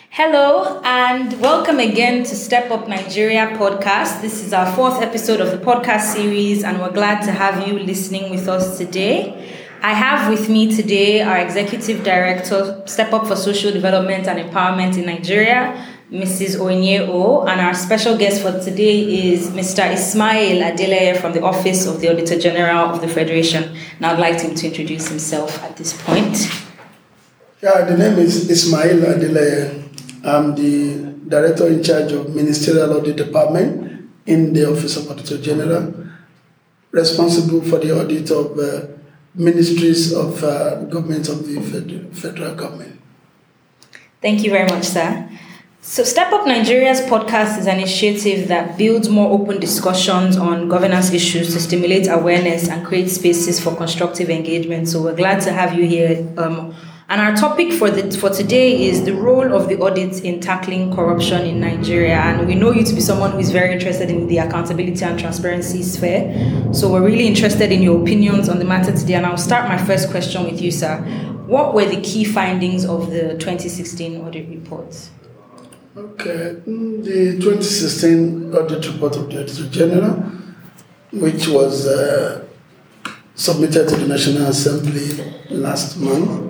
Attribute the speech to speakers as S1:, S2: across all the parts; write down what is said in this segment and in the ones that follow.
S1: Hello and welcome again to Step Up Nigeria podcast. This is our fourth episode of the podcast series, and we're glad to have you listening with us today. I have with me today our Executive Director, Step Up for Social Development and Empowerment in Nigeria, Mrs. Onye O, and our special guest for today is Mr. Ismail Adeleye from the Office of the Auditor General of the Federation. Now I'd like him to introduce himself at this point.
S2: Yeah, the name is Ismail Adeleye. I'm the Director in charge of Ministerial Audit Department in the Office of Auditor General, responsible for the audit of ministries of government of the federal government.
S1: Thank you very much, sir. So Step Up Nigeria's podcast is an initiative that builds more open discussions on governance issues to stimulate awareness and create spaces for constructive engagement. So we're glad to have you here. And our topic for today is the role of the audit in tackling corruption in Nigeria. And we know you to be someone who is very interested in the accountability and transparency sphere. So we're really interested in your opinions on the matter today. And I'll start my first question with you, sir. What were the key findings of the 2016 audit report?
S2: Okay, the 2016 audit report of the Auditor General, which was submitted to the National Assembly last month.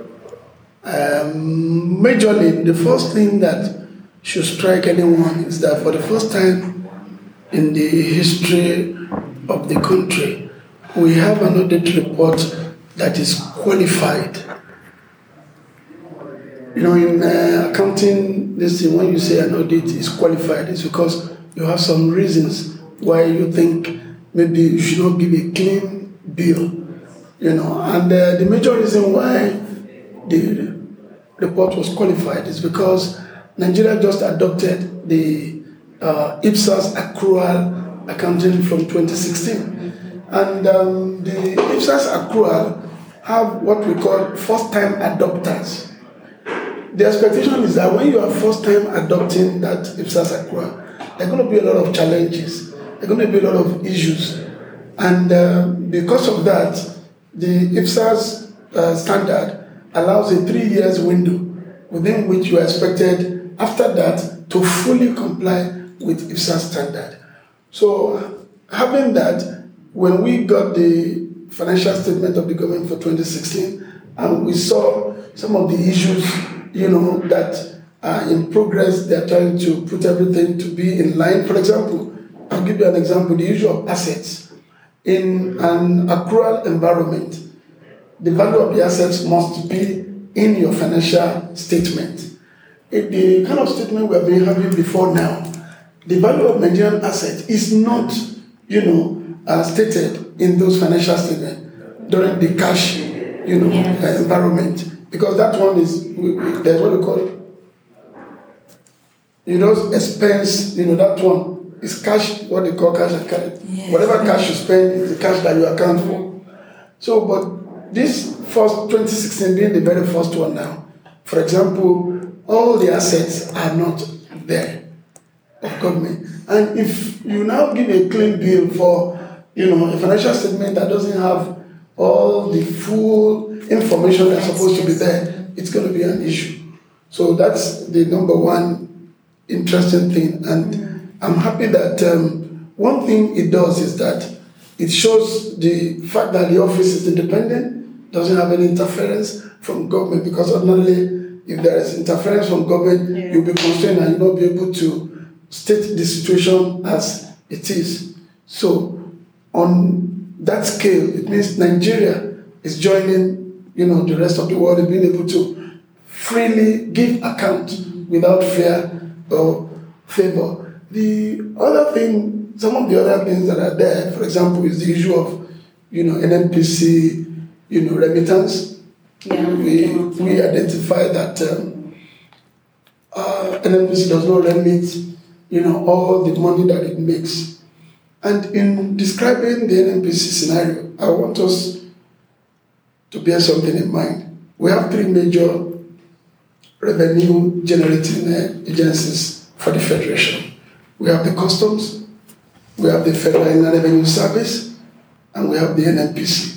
S2: Majorly, the first thing that should strike anyone is that for the first time in the history of the country, we have an audit report that is qualified. You know, in accounting, this thing, when you say an audit is qualified, it's because you have some reasons why you think maybe you should not give a clean bill. You know, and the major reason why the report was qualified is because Nigeria just adopted the IPSAS accrual accounting from 2016. And the IPSAS accrual have what we call first-time adopters. The expectation is that when you are first-time adopting that IPSAS accrual, there are going to be a lot of challenges. There are going to be a lot of issues. And because of that, the IPSAS standard allows a 3 years window within which you are expected after that to fully comply with IPSAS standard. So having that, when we got the financial statement of the government for 2016 and we saw some of the issues, that are in progress, they're trying to put everything to be in line. For example, I'll give you an example, the issue of assets. In an accrual environment, the value of the assets must be in your financial statement. The kind of statement we have been having before now, the value of Nigerian assets is not, stated in those financial statements during the cash, environment. Because that one is, there's what we call it. Expense, that one is cash, what they call cash account. Yes. Whatever cash you spend is the cash that you account for. So, but this first 2016 being the very first one now, for example, all the assets are not there of government. And if you now give a clean bill for, a financial statement that doesn't have all the full information that's supposed to be there, it's going to be an issue. So that's the number one interesting thing. And I'm happy that one thing it does is that it shows the fact that the office is independent, doesn't have any interference from government, because ordinarily, if there is interference from government, you'll be constrained and you'll not be able to state the situation as it is. So on that scale, it means Nigeria is joining, the rest of the world in being able to freely give account without fear or favor. The other thing, some of the other things that are there, for example, is the issue of, NNPC, remittance. Yeah, we identify that NNPC does not remit, all the money that it makes. And in describing the NNPC scenario, I want us to bear something in mind. We have three major revenue generating agencies for the Federation. We have the Customs, we have the Federal Inland Revenue Service, and we have the NNPC.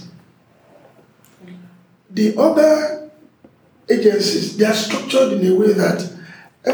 S2: The other agencies, they are structured in a way that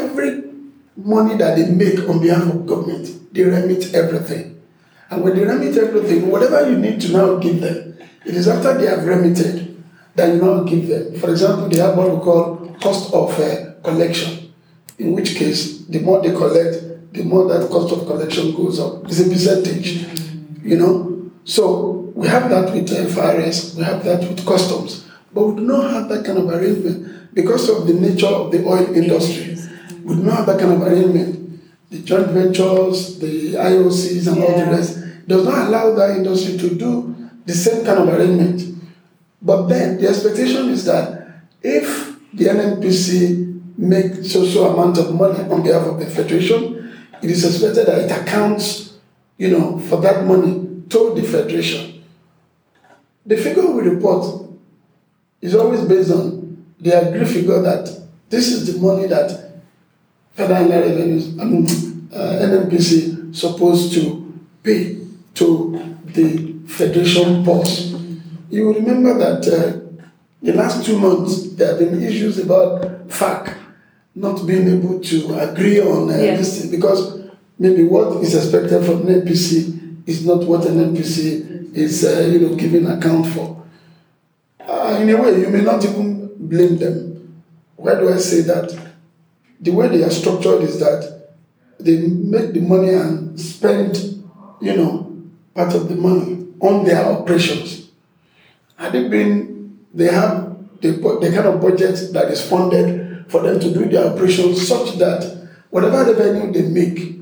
S2: money that they make on behalf of government, they remit everything. And when they remit everything, whatever you need to now give them, it is after they have remitted that you now give them. For example, they have what we call cost of collection, in which case, the more they collect, the more that cost of collection goes up. It's a percentage, So we have that with FRS, we have that with customs, but we do not have that kind of arrangement because of the nature of the oil industry. We do not have that kind of arrangement. The joint ventures, the IOCs and all the rest does not allow that industry to do the same kind of arrangement. But then the expectation is that if the NNPC makes so amount of money on behalf of the Federation, it is expected that it accounts, for that money to the Federation. The figure we report is always based on the agreed figure that this is the money that Federal Revenues and NNPC supposed to pay to the Federation boss. You will remember that the last 2 months there have been issues about FAC not being able to agree on this thing because maybe what is expected from NNPC is not what NNPC is giving account for. In a way, you may not even blame them. Why do I say that? The way they are structured is that they make the money and spend, part of the money on their operations. Had it been, they have the kind of budget that is funded for them to do their operations such that whatever revenue they make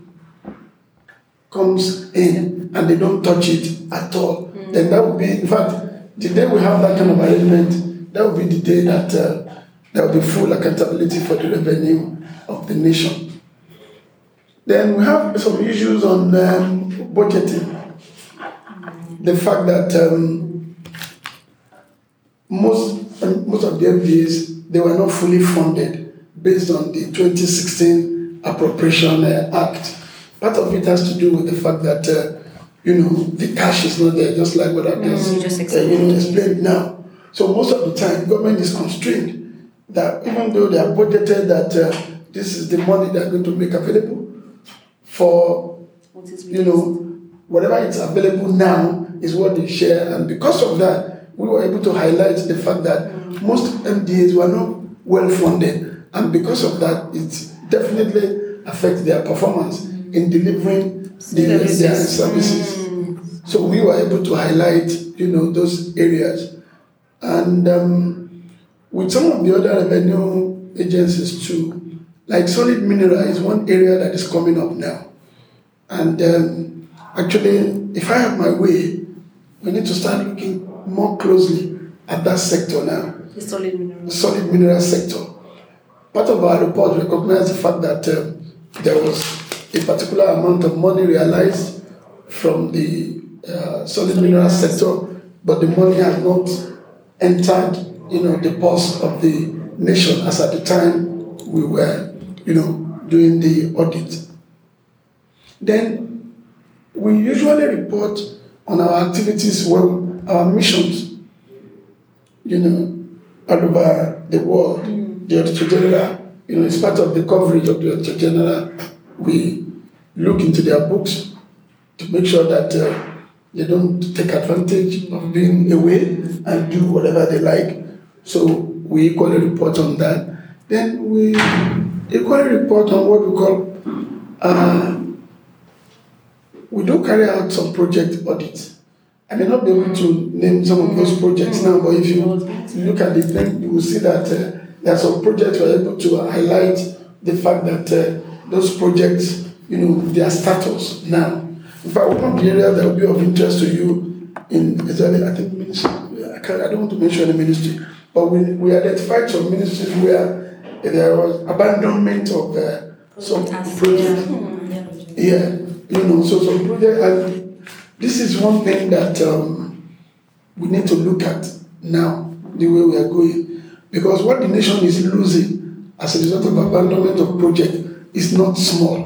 S2: comes in and they don't touch it at all, then that would be, in fact, the day we have that kind of arrangement, that would be the day that there will be full accountability for the revenue of the nation. Then we have some issues on budgeting. The fact that most of the FDAs, they were not fully funded based on the 2016 Appropriation Act. Part of it has to do with the fact that, the cash is not there, just like what I've just explained now. So most of the time, government is constrained that even though they are budgeted that this is the money they're going to make available for, whatever is available now is what they share. And because of that, we were able to highlight the fact that most MDAs were not well funded. And because of that, it definitely affects their performance in delivering their services. So we were able to highlight, those areas. And with some of the other revenue agencies too, like solid mineral is one area that is coming up now. And actually, if I have my way, we need to start looking more closely at that sector now.
S3: The solid
S2: mineral sector. Part of our report recognized the fact that there was a particular amount of money realized from the solid mineral sector, but the money has not entered, the purse of the nation as at the time we were, doing the audit. Then we usually report on our activities, our missions, all over the world. The Auditor General, it's part of the coverage of the Auditor General. We look into their books to make sure that they don't take advantage of being away and do whatever they like. So we equally report on that. Then we equally report on what we call, we do carry out some project audits. I may not be able to name some of those projects now, but if you look at the thing, you will see that there are some projects we are able to highlight the fact that those projects, their status now. In fact, one of the areas that will be of interest to you I think ministry, I don't want to mention any ministry, but we identified some ministries where there was abandonment of some projects. So some projects, and this is one thing that we need to look at now, the way we are going. Because what the nation is losing as a result of abandonment of project is not small.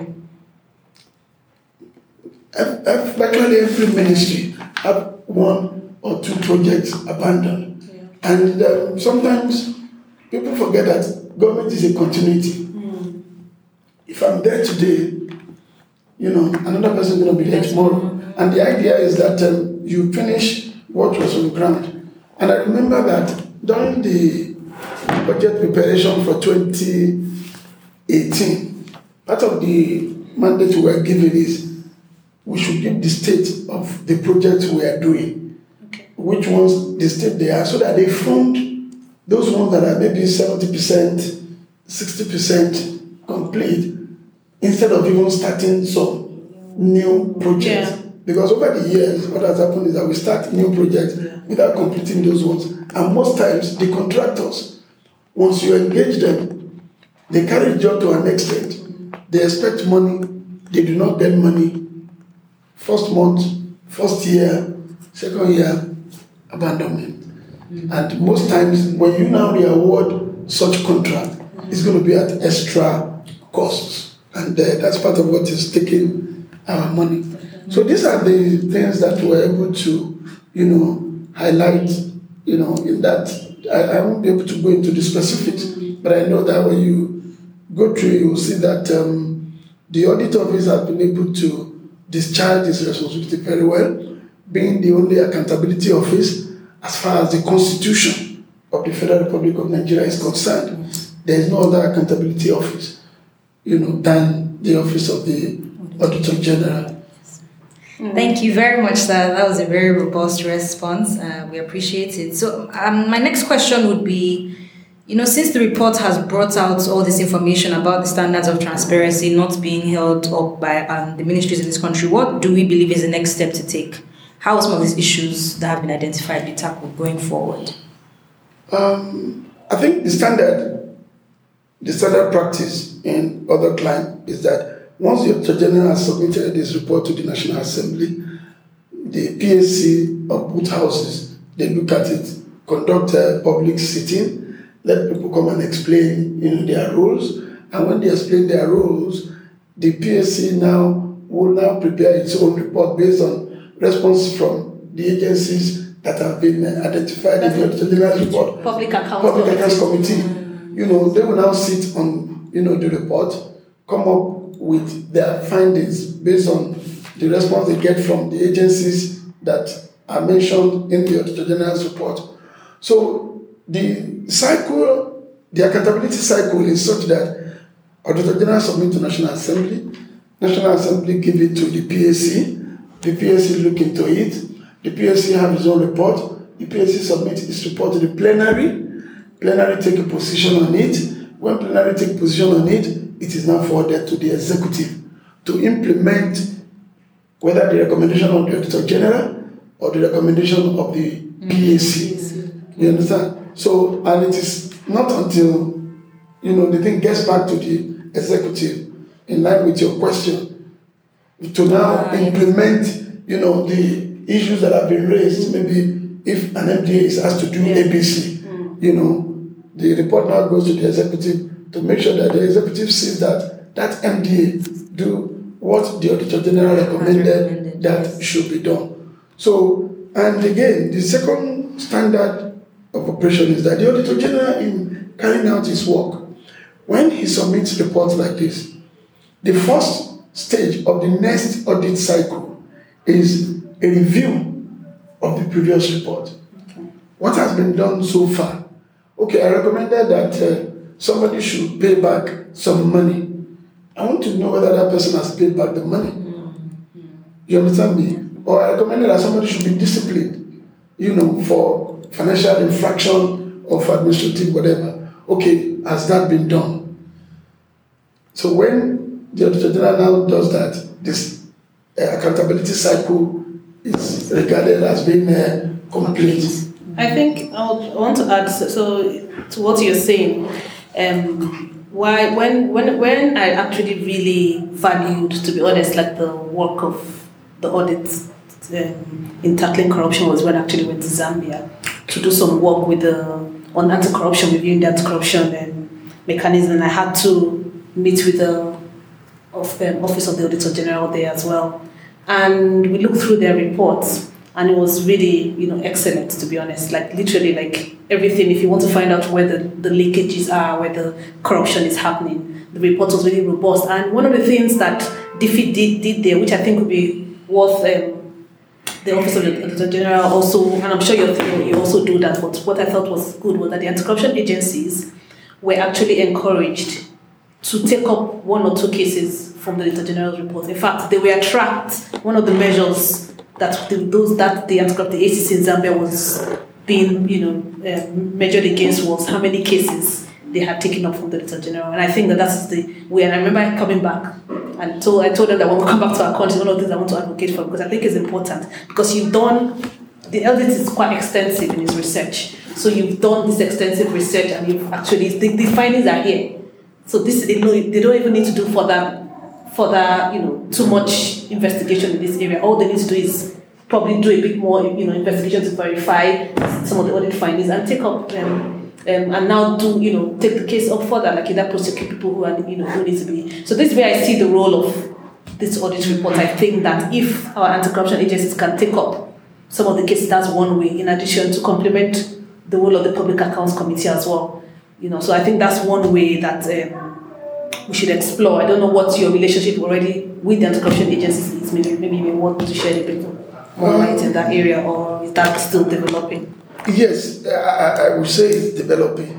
S2: Virtually every ministry have one or two projects abandoned. Yeah. And sometimes people forget that government is a continuity. if I'm there today, another person is going to be there tomorrow. And the idea is that you finish what was on the ground. And I remember that during the budget preparation for 2018, part of the mandate we were given is we should give the state of the projects we are doing, which ones the state they are, so that they fund those ones that are maybe 70%, 60% complete, instead of even starting some new projects. Yeah. Because over the years, what has happened is that we start new projects without completing those ones. And most times, the contractors, once you engage them, they carry the job to an extent. They expect money, they do not get money. First month, first year, second year, abandonment. And most times, when you now re-award such contract, it's going to be at extra costs. And that's part of what is taking our money. So these are the things that we're able to, highlight, in that. I won't be able to go into the specifics, but I know that when you go through, you will see that the audit office has been able to discharge its responsibility very well, being the only accountability office as far as the Constitution of the Federal Republic of Nigeria is concerned. There is no other accountability office, than the office of the Auditor General.
S1: Thank you very much, sir. That was a very robust response. We appreciate it. So my next question would be, since the report has brought out all this information about the standards of transparency not being held up by the ministries in this country, what do we believe is the next step to take? How are some of these issues that have been identified be tackled going forward?
S2: I think the standard practice in other clients is that once the Auditor General has submitted this report to the National Assembly, the PSC of both houses, they look at it, conduct a public sitting, let people come and explain their roles. And when they explain their roles, the PSC will now prepare its own report based on response from the agencies that have been identified in the Auditor General's report.
S1: Public Accounts
S2: Committee. They will now sit on the report, come up with their findings based on the response they get from the agencies that are mentioned in the Auditor General's report. So the accountability cycle is such that Auditor General submit to National Assembly give it to the PSC look into it, the PSC have its own report, the PSC submits its report to the plenary take a position on it. When plenary take position on it, it is now forwarded to the executive to implement whether the recommendation of the Auditor General or the recommendation of the PSC. You understand? So, and it is not until, the thing gets back to the executive, in line with your question, to now implement, the issues that have been raised. Maybe if an MDA is asked to do ABC, the report now goes to the executive to make sure that the executive sees that MDA do what the Auditor General recommended that should be done. So, and again, the second standard of operation is that the Auditor General, in carrying out his work, when he submits reports like this, the first stage of the next audit cycle is a review of the previous report. Okay. What has been done so far? Okay, I recommended that somebody should pay back some money. I want to know whether that person has paid back the money. You understand me? Or I recommended that somebody should be disciplined, for financial infraction or for administrative whatever. Okay, has that been done? So when the Auditor General now does that, this accountability cycle is regarded as being complete.
S3: I think I want to add to what you're saying. Why when I actually really valued, to be honest, like the work of the audit in tackling corruption was when I actually went to Zambia to do some work on anti-corruption, reviewing the anti-corruption mechanism. And I had to meet with the Office of the Auditor General there as well. And we looked through their reports. And it was really, excellent, to be honest. Like literally, like everything. If you want to find out where the leakages are, where the corruption is happening, the report was really robust. And one of the things that DFID did there, which I think would be worth the Office of the Auditor General also, and I'm sure you also do that. But what I thought was good was that the anti-corruption agencies were actually encouraged to take up one or two cases from the Auditor General's report. In fact, they were tracked. One of the measures that the anti-corruption ACC in Zambia was being measured against was how many cases they had taken up from the Auditor General. And I think that's the way. And I remember coming back and I told them that when we come back to our country, one of the things I want to advocate for, because I think it's important, because the audit is quite extensive in its research. So you've done this extensive research and you've actually, the findings are here. So they don't even need to do further, too much investigation in this area. All they need to do is probably do a bit more, investigation to verify some of the audit findings and take up and now take the case up further, like either prosecute people who are, who need to be. So this is where I see the role of this audit report. I think that if our anti-corruption agencies can take up some of the cases, that's one way, in addition to complement the role of the Public Accounts Committee as well. So I think that's one way that we should explore. I don't know what your relationship already with the anti-corruption agencies is. Maybe you may want to share a bit more light in that area, or is that still developing?
S2: Yes, I would say it's developing.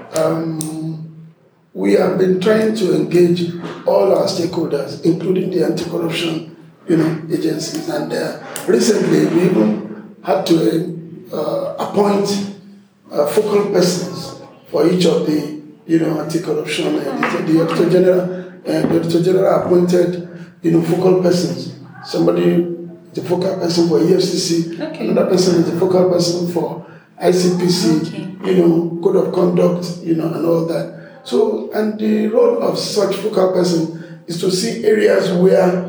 S2: We have been trying to engage all our stakeholders, including the anti-corruption, agencies, and recently we even had to appoint focal persons for each of the, anti-corruption. The Auditor General appointed, focal persons. Somebody, the focal person for EFCC, okay. Another person is the focal person for ICPC, okay. Code of conduct, and all that. So, and the role of such focal person is to see areas where,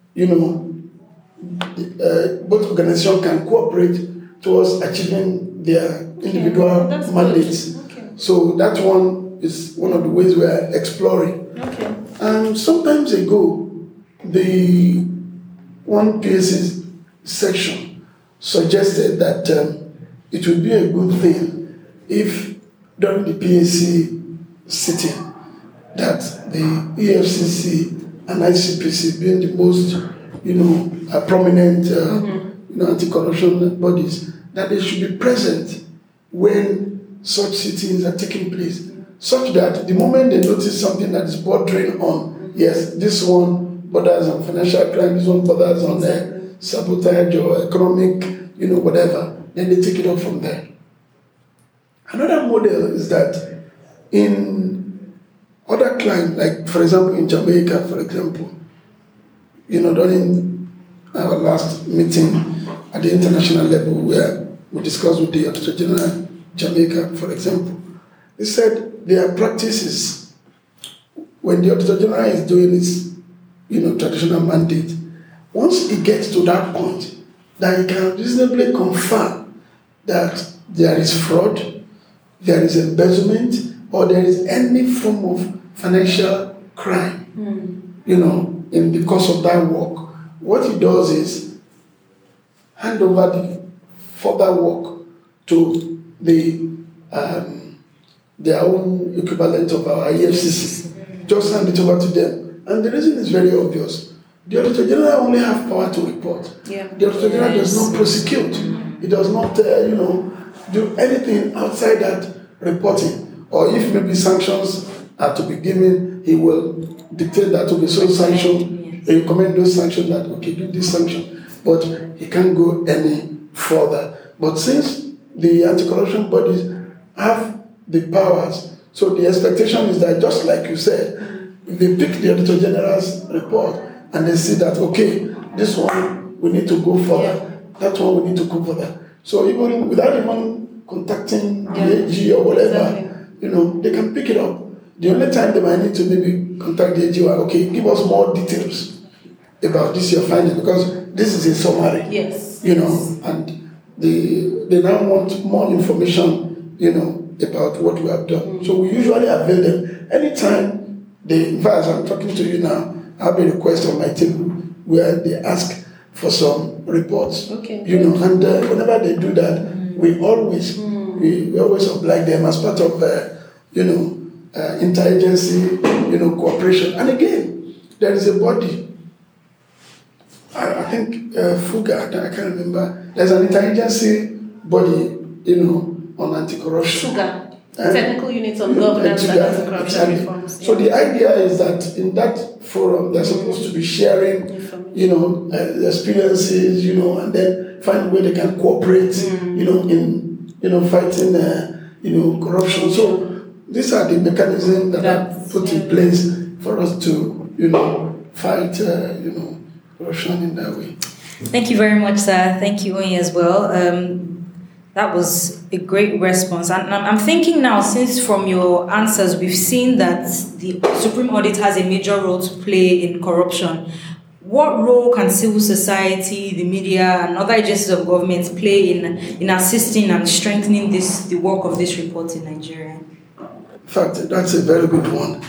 S2: both organizations can cooperate towards achieving their individual mandates.
S3: Okay.
S2: So that one is one of the ways we are exploring.
S3: Okay.
S2: Sometimes ago, the one PSC section suggested that it would be a good thing if during the PSC sitting that the EFCC and ICPC, being the most prominent anti-corruption bodies, that they should be present when such sittings are taking place, such that the moment they notice something that is bordering on, yes, this one borders on financial crime, this one borders on sabotage or economic, whatever, then they take it up from there. Another model is that in other climes, like for example in Jamaica, for example, during our last meeting at the international level where we discussed with the Auditor General Jamaica, for example, they said their practices when the Auditor General is doing his traditional mandate, once it gets to that point, that he can reasonably confirm that there is fraud, there is embezzlement, or there is any form of financial crime, in the course of that work. What he does is hand over the further work to their own equivalent of our EFCC. Just hand it over to them. And the reason is very obvious. The Auditor General only have power to report.
S3: Yeah.
S2: The Auditor General does not prosecute. He does not, do anything outside that reporting. Or if maybe sanctions are to be given, he will dictate that to be so sanctioned. He recommend those sanctions that, okay, do this sanction. But he can't go any further. But since the anti-corruption bodies have the powers, so the expectation is that, just like you said, if they pick the Auditor General's report and they see that, okay, this one we need to go further, that one we need to go further. So even without even contacting the AG or whatever, they can pick it up. The only time they might need to maybe contact the AG, okay, give us more details about this you're finding, because this is a summary.
S3: Yes.
S2: And they now want more information, about what we have done. So we usually avail them. Anytime in fact, as I'm talking to you now, I have a request on my table where they ask for some reports.
S3: Okay.
S2: You know, and whenever they do that, we always oblige them as part of interagency, cooperation. And again, there is a body. I think FUGA, I can't remember. There's an interagency body, on anti-corruption.
S3: SUGA. Technical Unit on Governance and Anti-Corruption Reforms.
S2: So the idea is that in that forum, they're supposed to be sharing, experiences, and then find a way they can cooperate, in fighting, corruption. So these are the mechanisms that are put in place for us to, fight, corruption in that way.
S1: Thank you very much, sir. Thank you, Onyi, as well. That was a great response. And I'm thinking now, since from your answers, we've seen that the Supreme Audit has a major role to play in corruption. What role can civil society, the media, and other agencies of government play in assisting and strengthening the work of this report in Nigeria?
S2: In fact, that's a very good one.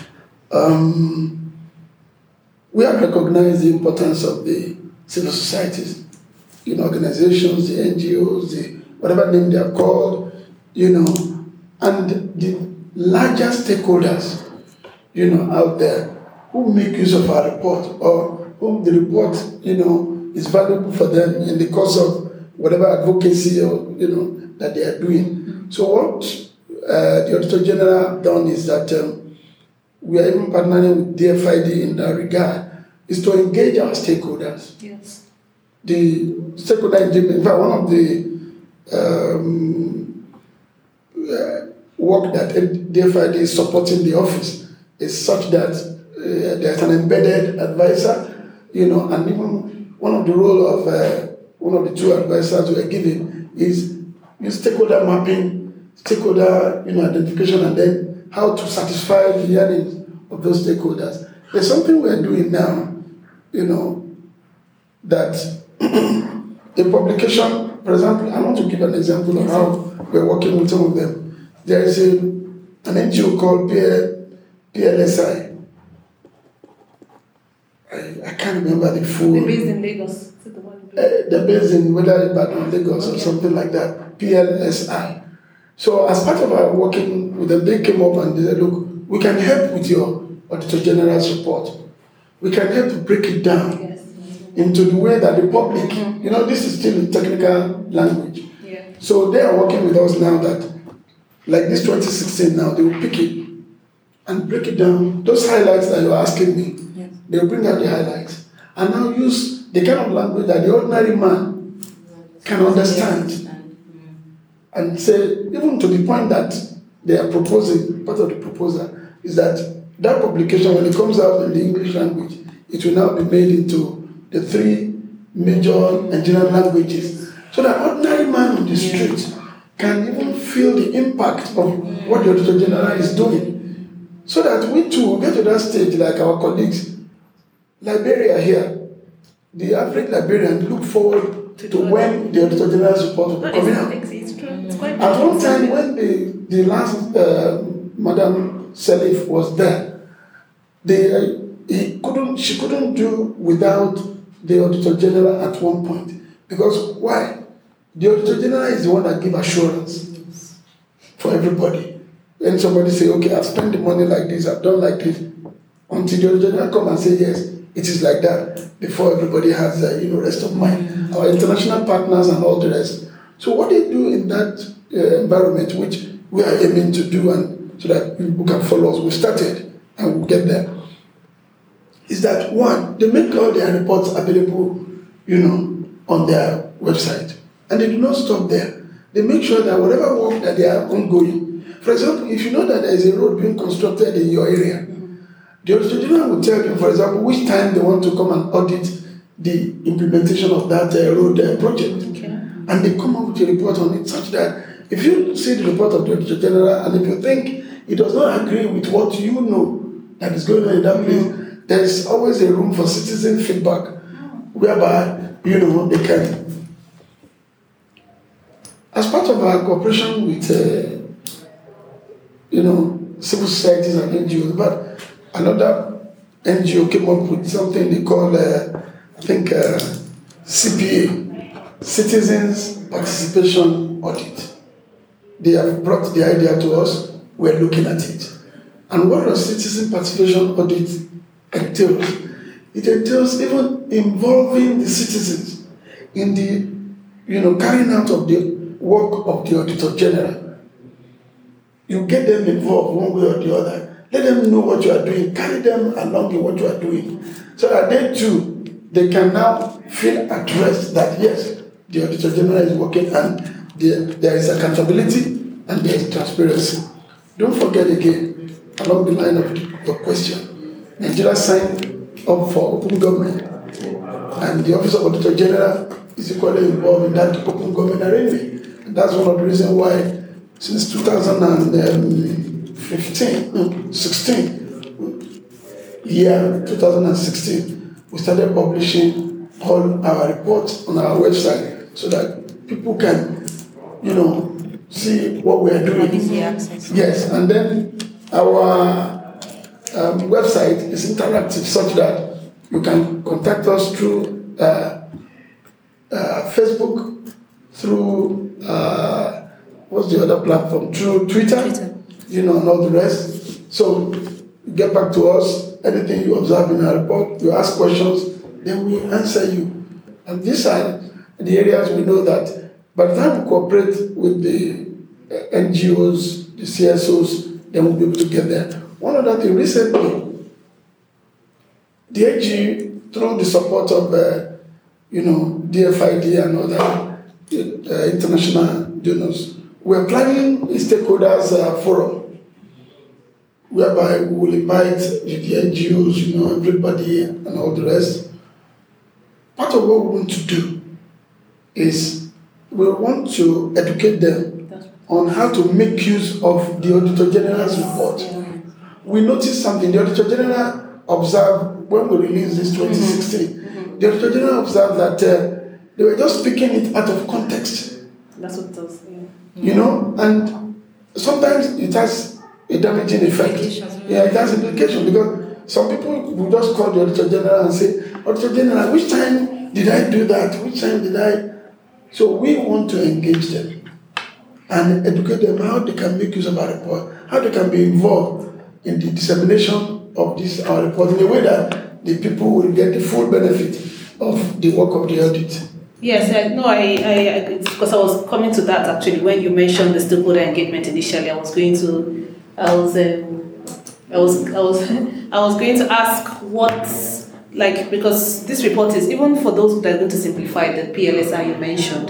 S2: We have recognized the importance of the civil societies, organizations, the NGOs, whatever name they are called, and the larger stakeholders, out there who make use of our report or whom the report, is valuable for them in the course of whatever advocacy or, that they are doing. So what the Auditor General have done is that we are even partnering with DFID in that regard, is to engage our stakeholders.
S3: Yes.
S2: The stakeholder engagement, in fact, one of the work that DFID is supporting the office is such that there's an embedded advisor, and even one of the role of one of the two advisors we are giving is stakeholder mapping, stakeholder identification, and then how to satisfy the yearnings of those stakeholders. There's something we are doing now, that a publication. For example, I want to give an example of how we're working with some of them. There is an NGO called PLSI. I can't remember the full.
S3: They're based in Lagos.
S2: They're based in whether Ibadan, Lagos, or something like that. PLSI. So as part of our working with them, they came up and they said, "Look, we can help with your Auditor General's report. We can help to break it down." Into the way that the public, this is still in technical language.
S3: Yeah.
S2: So they are working with us now that, like this 2016 now, they will pick it and break it down. Those highlights that you're asking me, they will bring out the highlights and now use the kind of language that the ordinary man can understand. And say, even to the point that they are proposing, part of the proposal is that publication, when it comes out in the English language, it will now be made into the 3 major Nigerian languages, so that ordinary man on the street can even feel the impact of what the Auditor General is doing. So that we too will get to that stage like our colleagues. Liberia here, the average Liberian look forward to when the Auditor General's report will be coming out.
S3: It's true. It's quite
S2: At one time when the last Madam Salif was there, she couldn't do without the Auditor General at one point. Because why? The Auditor General is the one that gives assurance for everybody. When somebody say, okay, I've spent the money like this, I've done like this, until the Auditor General come and say, yes, it is like that, before everybody has rest of mind. Our international partners and all the rest. So what they do in that environment, which we are aiming to do, and so that people can follow us, we started and we'll get there, is that one, they make all their reports available, on their website. And they do not stop there. They make sure that whatever work that they are ongoing, for example, if you know that there is a road being constructed in your area, the Auditor General will tell you, for example, which time they want to come and audit the implementation of that road project.
S3: Okay.
S2: And they come up with a report on it such that if you see the report of the Auditor General and if you think it does not agree with what you know that is going on in that place, there is always a room for citizen feedback whereby, they can. As part of our cooperation with, civil societies and NGOs, but another NGO came up with something they call, CPA, Citizens Participation Audit. They have brought the idea to us, we're looking at it. And what does Citizen Participation Audit entails? It entails even involving the citizens in the carrying out of the work of the Auditor General. You get them involved one way or the other. Let them know what you are doing. Carry them along in what you are doing. So that they too, they can now feel at rest that yes, the Auditor General is working and there is accountability and there is transparency. Don't forget again, along the line of your question, Nigeria signed up for open government and the Office of Auditor General is equally involved in that open government arrangement. And that's one of the reasons why since 2016, we started publishing all our reports on our website so that people can, see what we are doing. Yes, and then our website is interactive such that you can contact us through Facebook, through what's the other platform? Through Twitter. And all the rest. So get back to us, anything you observe in our report, you ask questions, then we answer you. And these are the areas we know that by the time we cooperate with the NGOs, the CSOs, then we'll be able to get there. One other thing, recently, the AG, through the support of DFID and other international donors, we're planning a stakeholders forum whereby we will invite the NGOs, everybody and all the rest. Part of what we want to do is we want to educate them on how to make use of the Auditor General's report. We noticed something. The Auditor General observed when we released this 2016. The Auditor General observed that they were just picking it out of context.
S3: That's what it does. Yeah.
S2: And sometimes it has a damaging effect. Yeah, it has implications because some people will just call the Auditor General and say, Auditor General, which time did I do that? Which time did I? So we want to engage them and educate them how they can make use of our report, how they can be involved in the dissemination of our report in a way that the people will get the full benefit of the work of the audit.
S3: Yes, because I was coming to that actually when you mentioned the stakeholder engagement initially. I was going to ask because this report is, even for those that are going to simplify the PLSI you mentioned,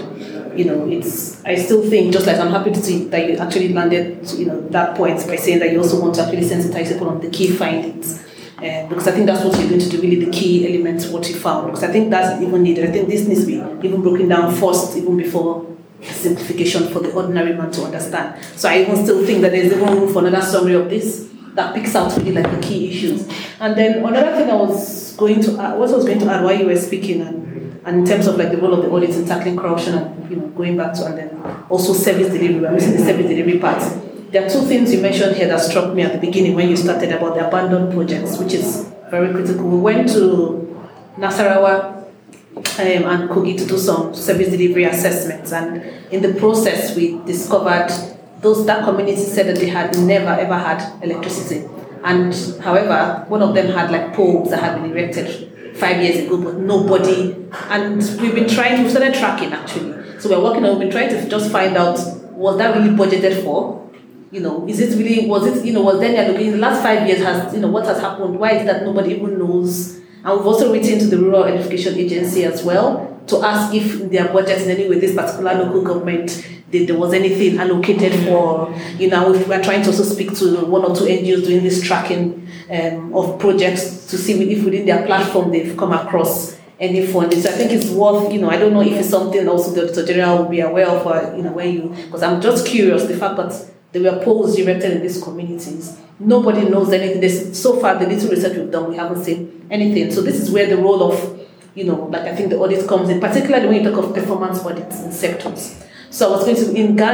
S3: I still think, just like I'm happy to see that you actually landed that point by saying that you also want to actually sensitize people on the key findings. Because I think that's what you're going to do, really the key elements, what you found. Because I think that's even needed. I think this needs to be even broken down first, even before simplification for the ordinary man to understand. So I even still think that there's even room for another summary of this that picks out really like the key issues. And then another thing I was going to add while you were speaking, and in terms of like the role of the audit in tackling corruption and going back to, and then also service delivery, I'm missing the service delivery part. There are two things you mentioned here that struck me at the beginning when you started about the abandoned projects, which is very critical. We went to Nasarawa and Kogi to do some service delivery assessments, and in the process we discovered that community said that they had never ever had electricity, and however one of them had like poles that had been erected 5 years ago, but nobody. And we started tracking actually. So we've been trying to just find out, was that really budgeted for? Was there looking in the last 5 years what has happened? Why is it that nobody even knows? And we've also written to the Rural Education Agency as well to ask if in their budget in any way this particular local government there was anything allocated for, we are trying to also speak to one or two NGOs doing this tracking of projects to see if within their platform they've come across any funding. So I think it's worth, I don't know if it's something also the Auditor General will be aware of, because I'm just curious, the fact that there were poles erected in these communities. Nobody knows anything. So far, the little research we've done, we haven't seen anything. So this is where the role of, I think the audit comes in, particularly when you talk of performance audits in sectors. So I was going to, in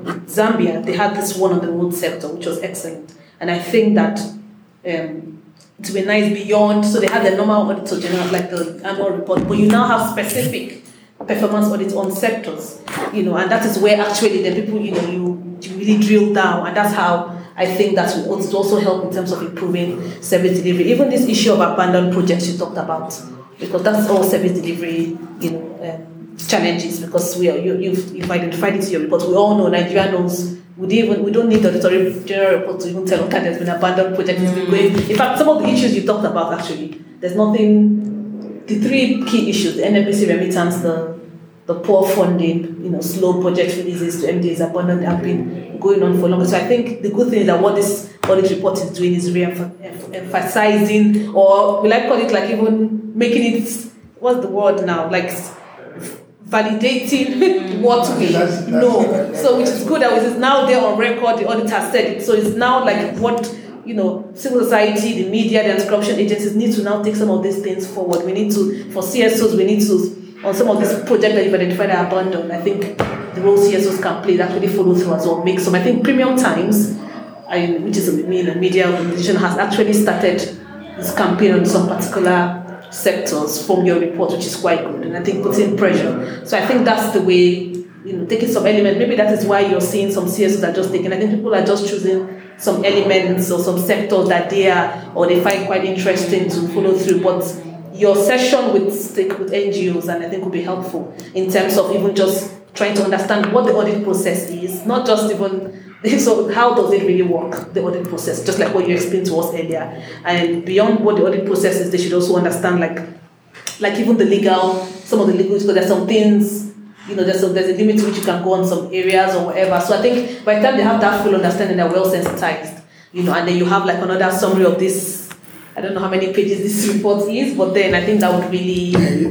S3: Zambia, they had this one on the road sector, which was excellent. And I think that to be nice beyond, so they had the normal auditor general, like the annual report, but you now have specific performance audits on sectors, and that is where actually the people, you really drill down, and that's how I think that will also help in terms of improving service delivery. Even this issue of abandoned projects you talked about, because that's all service delivery, challenges, because you've identified it in your report. We all know, Nigeria knows. We don't need the auditor general report to even tell, okay, there's been abandoned project, it's been going. In fact, some of the issues you talked about, actually, there's nothing. The three key issues: the NNPC remittance, the poor funding, slow project releases to MDs, abandoned, have been going on for longer. So I think the good thing is that what this audit report is doing is emphasizing, or we like call it like even making it, what's the word now, like validating what we know. So which is good that it is now there on record, the auditor said it. So it's now like what, civil society, the media, the anti-corruption agencies need to now take some of these things forward. We need to, for CSOs, we need to, on some of these projects that you've identified are abandoned, I think the role CSOs can play that really follow through as well. Make some. I think Premium Times, which is a media organization, has actually started this campaign on some particular sectors from your report, which is quite good, and I think putting pressure. So I think that's the way, taking some elements. Maybe that is why you're seeing some CSOs are just taking. I think people are just choosing some elements or some sectors that they find quite interesting to follow through. But your session with NGOs, and I think will be helpful in terms of even just trying to understand what the audit process is, not just even. So how does it really work, the audit process, just like what you explained to us earlier. And beyond what the audit process is, they should also understand like even the legal, some of the legal, because there's some things, there's a limit to which you can go on some areas or whatever. So I think by the time they have that full understanding, they're well sensitized, and then you have like another summary of this. I don't know how many pages this report is, but then I think that would really...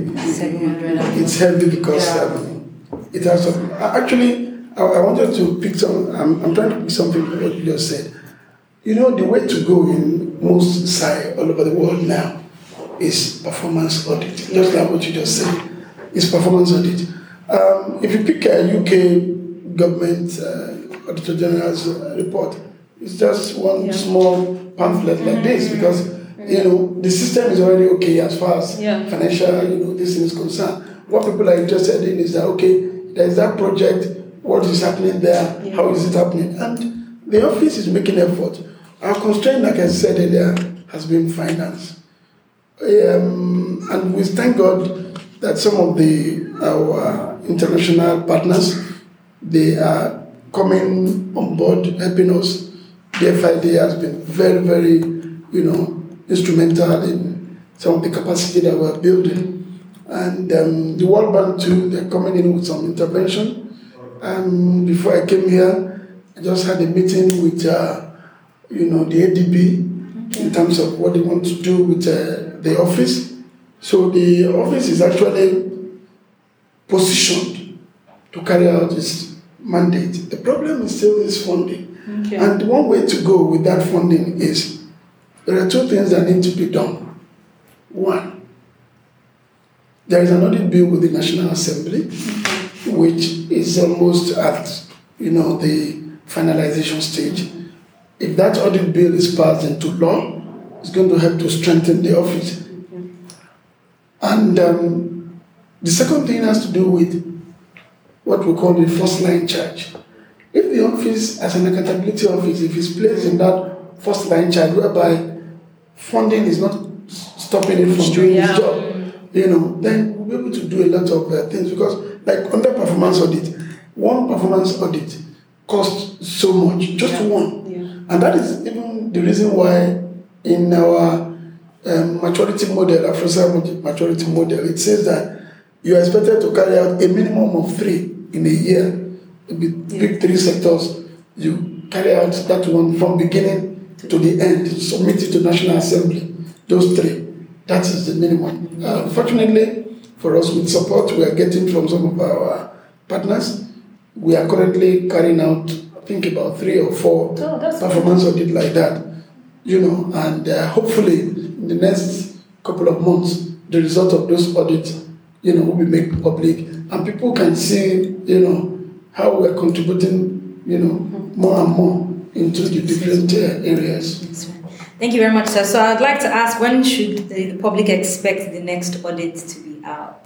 S2: It's heavy because it has some... Actually, I wanted to pick some... I'm trying to pick something from what you just said. The way to go in most SAI all over the world now is performance audit. Just like what you just said. It's performance audit. If you pick a UK government Auditor General's report, it's just one small pamphlet like this, because the system is already okay as far as financial, this is concerned. What people are interested in is that, okay, there's that project, what is happening there, how is it happening? And the office is making effort. Our constraint, like I said earlier, has been finance. And we thank God that some of our international partners, they are coming on board, helping us. The FID has been very, very, instrumental in some of the capacity that we're building. And the World Bank too, they're coming in with some intervention. Before I came here, I just had a meeting with, the ADB in terms of what they want to do with the office. So the office is actually positioned to carry out its mandate. The problem is still this funding. Okay. And one way to go with that funding is there are two things that need to be done. One, there is an audit bill with the National Assembly, which is almost at the finalization stage. If that audit bill is passed into law, it's going to help to strengthen the office. And the second thing has to do with what we call the first line charge. If the office, as an accountability office, if it's placed in that first line charge, whereby funding is not stopping it from doing its job, then we'll be able to do a lot of things, because like under performance audit, one performance audit costs so much, just one. Yeah. And that is even the reason why in our maturity model, AfroSAI maturity model, it says that you are expected to carry out a minimum of 3 in a year. Big 3 sectors, you carry out that one from beginning to the end, submit it to National Assembly. Those 3, that is the minimum. Fortunately for us, with support we are getting from some of our partners, we are currently carrying out, I think, about 3 or 4 performance audit like that. And hopefully in the next couple of months, the result of those audits, will be made public, and people can see, how we are contributing, more and more into the different areas.
S1: Thank you very much, sir. So I'd like to ask, when should the public expect the next audit to be out?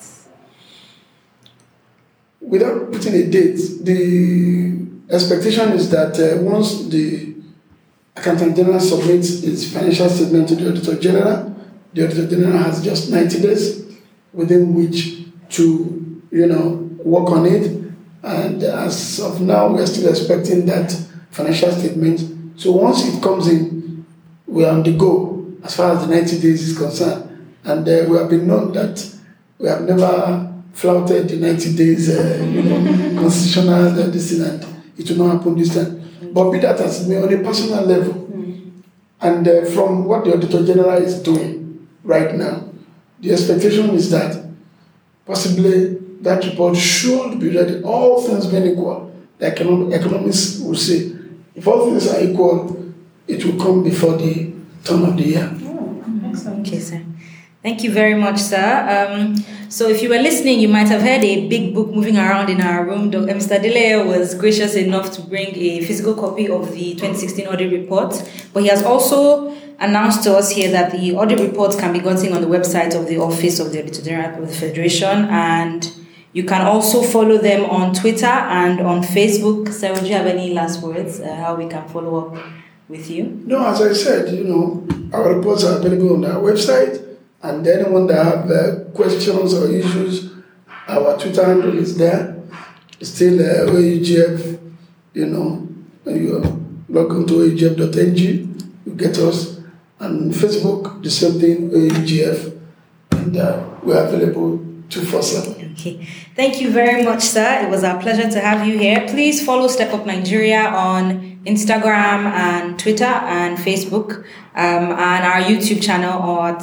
S2: Without putting a date, the expectation is that once the Accountant General submits its financial statement to the Auditor General, the Auditor General has just 90 days within which to, work on it. And as of now, we are still expecting that financial statement. So once it comes in, we are on the go as far as the 90 days is concerned. And we have been known that we have never flouted the 90 days, constitutional this and it will not happen this time. But be that as it may, on a personal level, and from what the Auditor General is doing right now, the expectation is that possibly that report should be ready, all things being equal. The economists will say, if all things are equal, it will come before the turn of the year.
S1: Okay, sir. Thank you very much, sir. So if you were listening, you might have heard a big book moving around in our room. Mr. Deleye was gracious enough to bring a physical copy of the 2016 audit report, but he has also announced to us here that the audit reports can be gotten on the website of the Office of the Auditor General of the Federation, and you can also follow them on Twitter and on Facebook. Sir, do you have any last words, how we can follow up with you?
S2: No, as I said, our reports are available on our website. And anyone that have questions or issues, our Twitter handle is there. It's still OAGF, when you log on to oagf.ng, you get us. And Facebook, the same thing, OAGF. And we're available 24/7.
S1: Okay. Thank you very much, sir. It was our pleasure to have you here. Please follow Step Up Nigeria on Instagram and Twitter and Facebook, and our YouTube channel at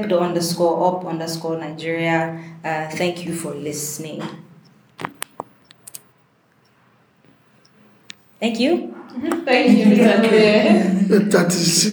S1: step_up_Nigeria. Thank you for listening. Thank you.
S3: Thank you, Mr. Deleye.
S2: That is